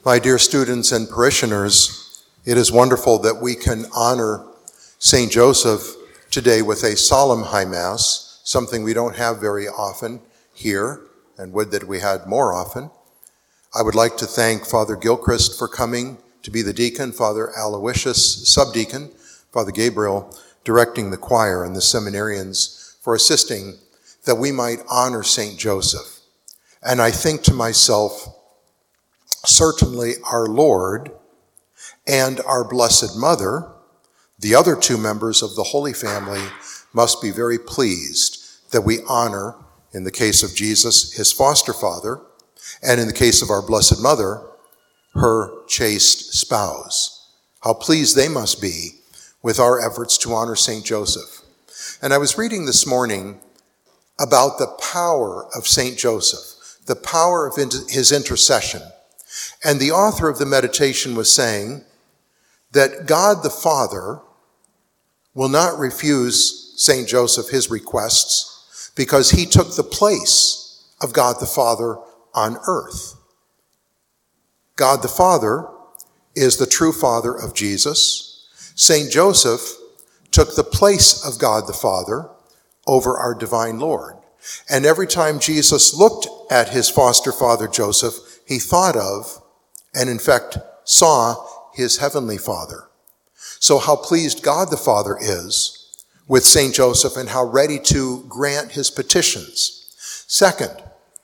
My dear students and parishioners, it is wonderful that we can honor St. Joseph today with a solemn high mass, something we don't have very often here, and would that we had more often. I would like to thank Father Gilchrist for coming to be the deacon, Father Aloysius, subdeacon, Father Gabriel, directing the choir, and the seminarians for assisting that we might honor St. Joseph. And I think to myself, certainly our Lord and our Blessed Mother, the other two members of the Holy Family, must be very pleased that we honor, in the case of Jesus, his foster father, and in the case of our Blessed Mother, her chaste spouse. How pleased they must be with our efforts to honor St. Joseph. And I was reading this morning about the power of St. Joseph, the power of his intercession. And the author of the meditation was saying that God the Father will not refuse St. Joseph his requests because he took the place of God the Father on earth. God the Father is the true Father of Jesus. St. Joseph took the place of God the Father over our divine Lord. And every time Jesus looked at his foster father Joseph, he thought of, and in fact saw, his heavenly Father. So how pleased God the Father is with St. Joseph and how ready to grant his petitions. Second,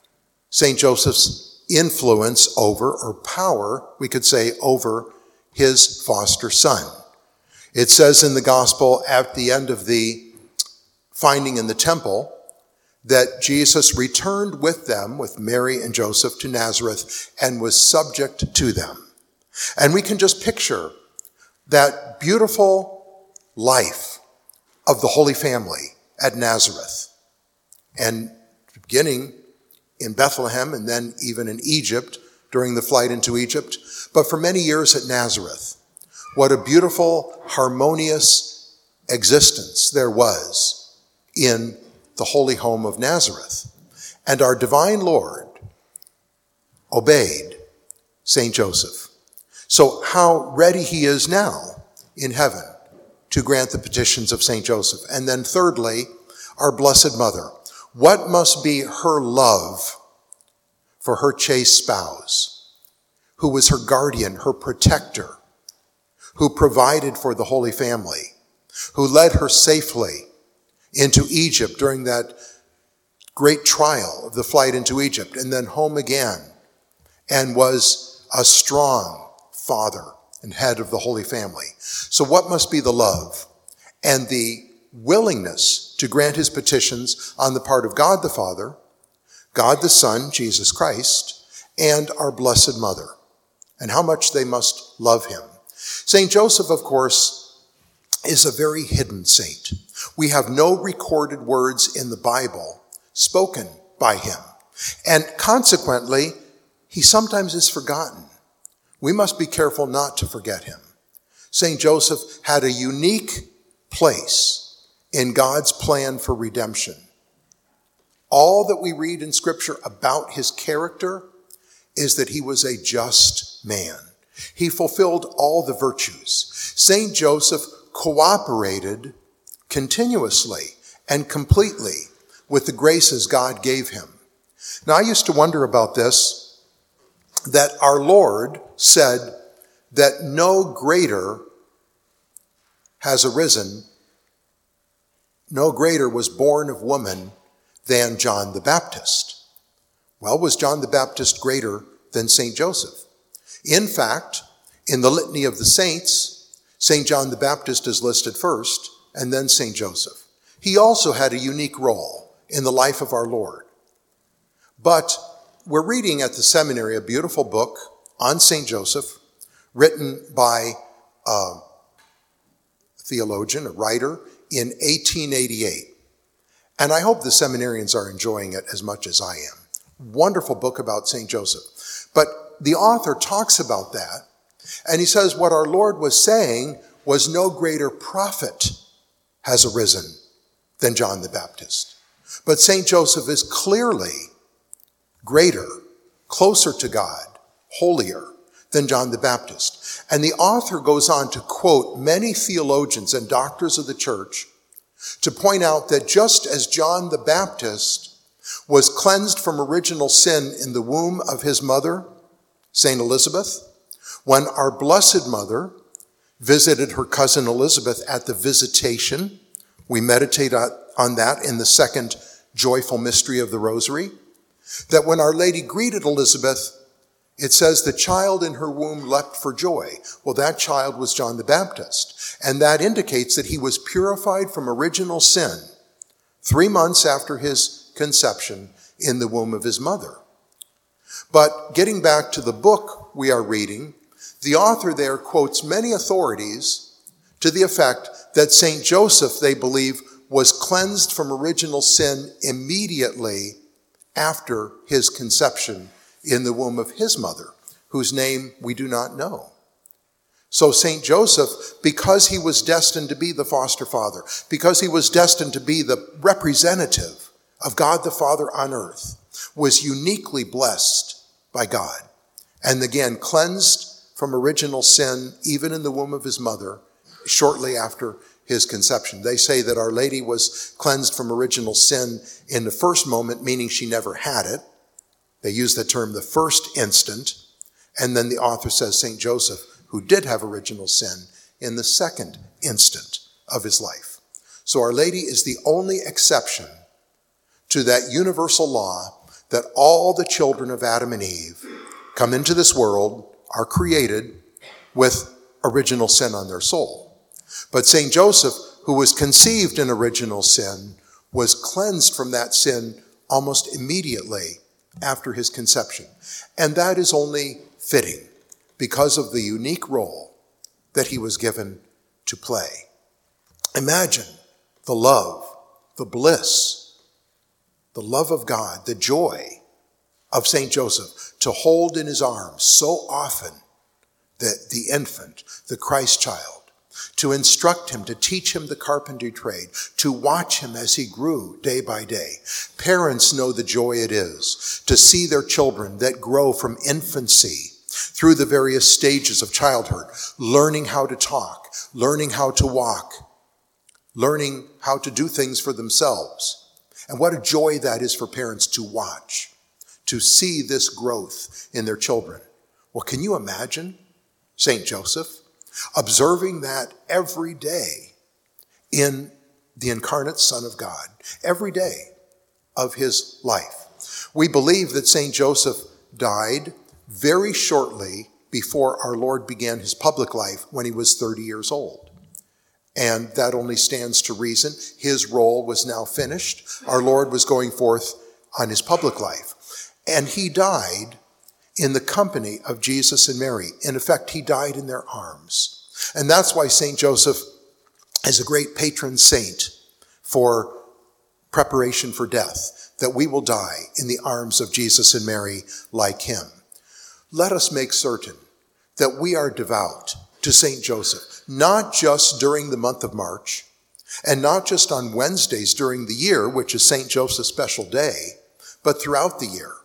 St. Joseph's influence over, or power, we could say, over his foster son. It says in the gospel at the end of the finding in the temple that Jesus returned with them, with Mary and Joseph, to Nazareth and was subject to them. And we can just picture that beautiful life of the Holy Family at Nazareth, and beginning in Bethlehem and then even in Egypt during the flight into Egypt, but for many years at Nazareth. What a beautiful, harmonious existence there was in the holy home of Nazareth. And our divine Lord obeyed St. Joseph. So how ready he is now in heaven to grant the petitions of St. Joseph. And then thirdly, our Blessed Mother. What must be her love for her chaste spouse, who was her guardian, her protector, who provided for the Holy Family, who led her safely into Egypt during that great trial of the flight into Egypt, and then home again, and was a strong father and head of the Holy Family. So what must be the love and the willingness to grant his petitions on the part of God the Father, God the Son, Jesus Christ, and our Blessed Mother, and how much they must love him. St. Joseph, of course, is a very hidden saint. We have no recorded words in the Bible spoken by him. And consequently, he sometimes is forgotten. We must be careful not to forget him. St. Joseph had a unique place in God's plan for redemption. All that we read in Scripture about his character is that he was a just man. He fulfilled all the virtues. St. Joseph cooperated continuously and completely with the graces God gave him. Now, I used to wonder about this, that our Lord said that no greater has arisen, no greater was born of woman than John the Baptist. Well, was John the Baptist greater than St. Joseph? In fact, in the Litany of the Saints, St. John the Baptist is listed first, and then St. Joseph. He also had a unique role in the life of our Lord. But we're reading at the seminary a beautiful book on St. Joseph, written by a theologian, a writer, in 1888. And I hope the seminarians are enjoying it as much as I am. Wonderful book about St. Joseph. But the author talks about that, and he says what our Lord was saying was no greater prophet has arisen than John the Baptist. But St. Joseph is clearly greater, closer to God, holier than John the Baptist. And the author goes on to quote many theologians and doctors of the church to point out that just as John the Baptist was cleansed from original sin in the womb of his mother, St. Elizabeth, when our Blessed Mother visited her cousin Elizabeth at the Visitation, we meditate on that in the second joyful mystery of the Rosary, that when Our Lady greeted Elizabeth, it says the child in her womb leapt for joy. Well, that child was John the Baptist, and that indicates that he was purified from original sin 3 months after his conception in the womb of his mother. But getting back to the book we are reading, the author there quotes many authorities to the effect that St. Joseph, they believe, was cleansed from original sin immediately after his conception in the womb of his mother, whose name we do not know. So St. Joseph, because he was destined to be the foster father, because he was destined to be the representative of God the Father on earth, was uniquely blessed by God, and again cleansed from original sin even in the womb of his mother shortly after his conception. They say that Our Lady was cleansed from original sin in the first moment, meaning she never had it. They use the term the first instant. And then the author says St. Joseph, who did have original sin, in the second instant of his life. So Our Lady is the only exception to that universal law that all the children of Adam and Eve come into this world, are created with original sin on their soul. But St. Joseph, who was conceived in original sin, was cleansed from that sin almost immediately after his conception. And that is only fitting because of the unique role that he was given to play. Imagine the love, the bliss, the love of God, the joy of St. Joseph to hold in his arms so often the infant, the Christ child, to instruct him, to teach him the carpentry trade, to watch him as he grew day by day. Parents know the joy it is to see their children that grow from infancy through the various stages of childhood, learning how to talk, learning how to walk, learning how to do things for themselves. And what a joy that is for parents to watch, to see this growth in their children. Well, can you imagine St. Joseph observing that every day in the incarnate Son of God, every day of his life? We believe that St. Joseph died very shortly before our Lord began his public life when he was 30 years old. And that only stands to reason. His role was now finished. Our Lord was going forth on his public life. And he died in the company of Jesus and Mary. In effect, he died in their arms. And that's why St. Joseph is a great patron saint for preparation for death, that we will die in the arms of Jesus and Mary like him. Let us make certain that we are devout to St. Joseph, not just during the month of March, and not just on Wednesdays during the year, which is St. Joseph's special day, but throughout the year,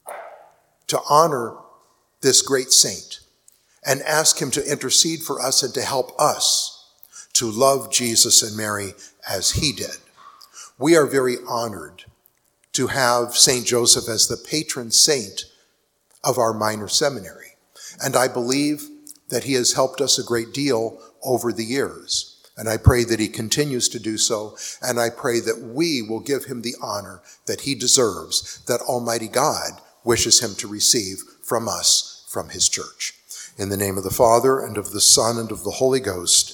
to honor this great saint and ask him to intercede for us and to help us to love Jesus and Mary as he did. We are very honored to have St. Joseph as the patron saint of our minor seminary. And I believe that he has helped us a great deal over the years. And I pray that he continues to do so. And I pray that we will give him the honor that he deserves, that Almighty God wishes him to receive from us, from his church. In the name of the Father, and of the Son, and of the Holy Ghost.